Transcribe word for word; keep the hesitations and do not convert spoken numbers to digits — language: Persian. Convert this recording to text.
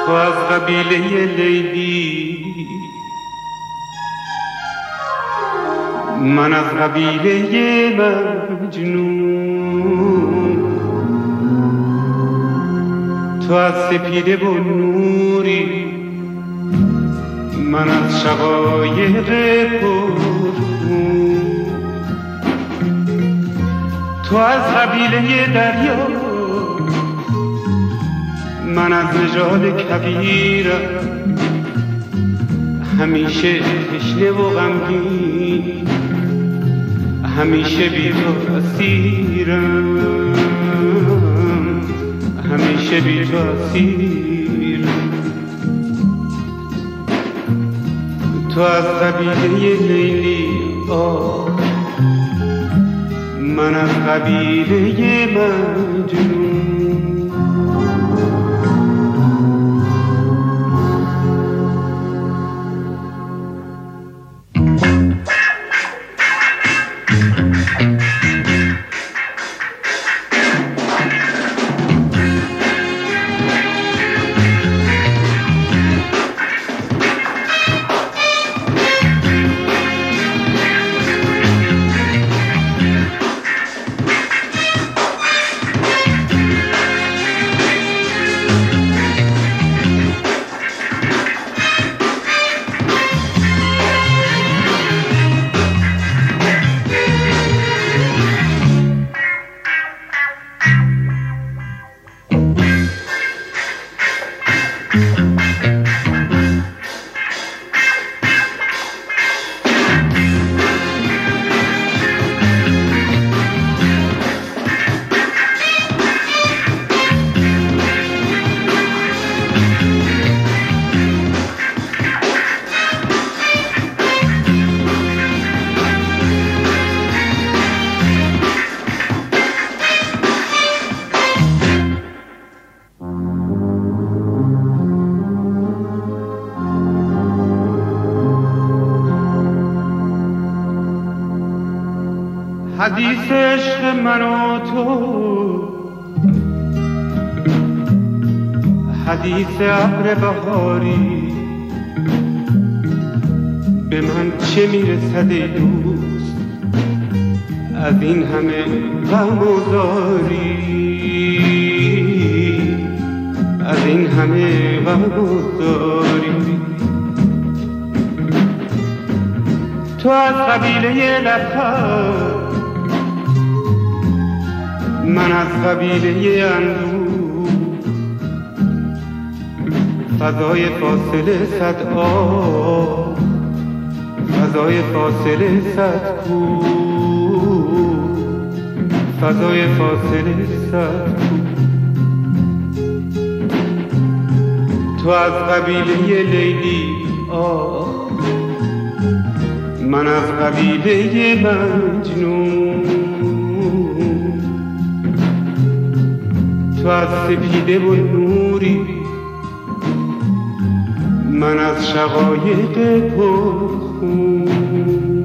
تو از قبیله لیلی، من از قبیله مجنون. تو از سپیده و نوری، من از شقایق پرخون. تو از قبیله دریا، من از نژاد کبیرم، همیشه تشنه و غمگین، همیشه بی تو اسیرم، همیشه بی تو اسیرم. تو از قبیله لیلی، آه من از قبیله مجنون. حدیث عشق من و تو، حدیث ابر بهاری، به من چه میرسد ای دوست از این همه غم و زاری، از این همه غم و زاری. تو از قبیله لب‌ها، من از قبیله اندوه، فضای فاصله صد آب، فضای فاصله صد کوه، فضای فاصله صد کوه. تو از قبیله لیلی، آه من از قبیله مجنون. تو از سپیده و نوری، من از شقایق پرخون.